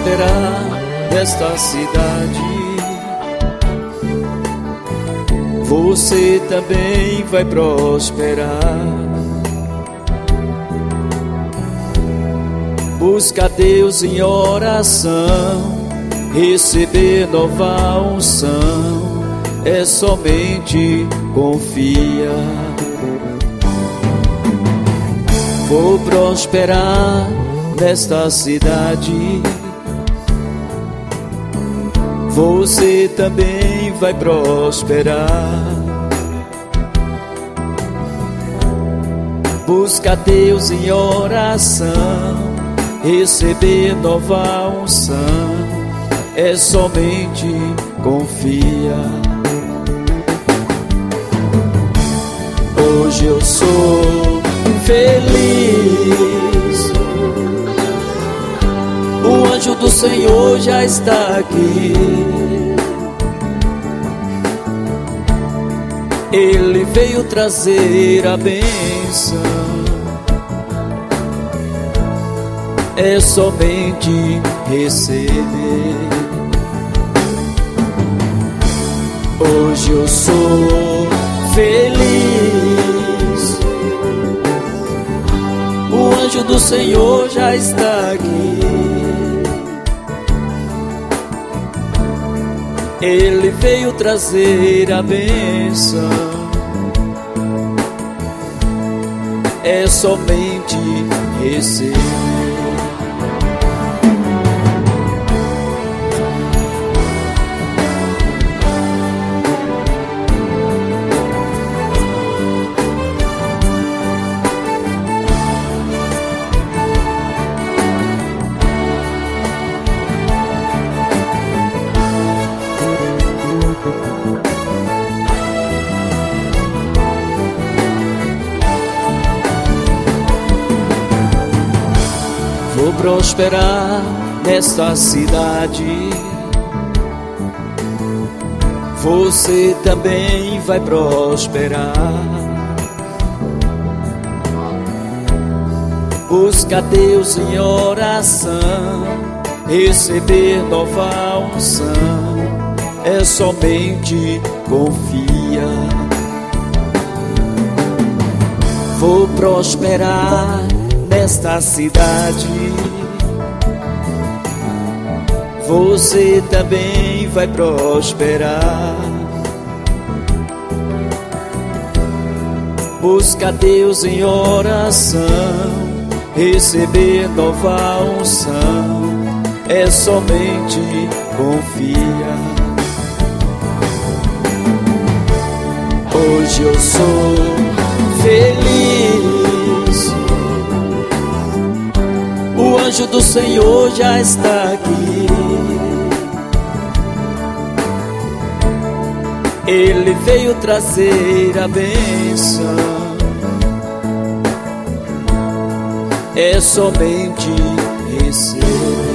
prosperar nesta cidade. Você também vai prosperar. Busca Deus em oração, receber nova unção, é somente confia. Vou prosperar nesta cidade. Você também vai prosperar. Busca Deus em oração, receber nova unção, é somente confia. Hoje eu sou feliz, o anjo do Senhor já está aqui. Ele veio trazer a bênção, é somente receber. Hoje eu sou feliz, o anjo do Senhor já está aqui. Ele veio trazer a bênção, é somente receber. Vou prosperar nesta cidade. Você também vai prosperar. Busca Deus em oração, receber nova unção, é somente confia. Vou prosperar nesta cidade. Você também vai prosperar. Busca Deus em oração, receber nova unção, é somente confia. Hoje eu sou feliz, o anjo do Senhor já está aqui. Ele veio trazer a bênção, é somente receber.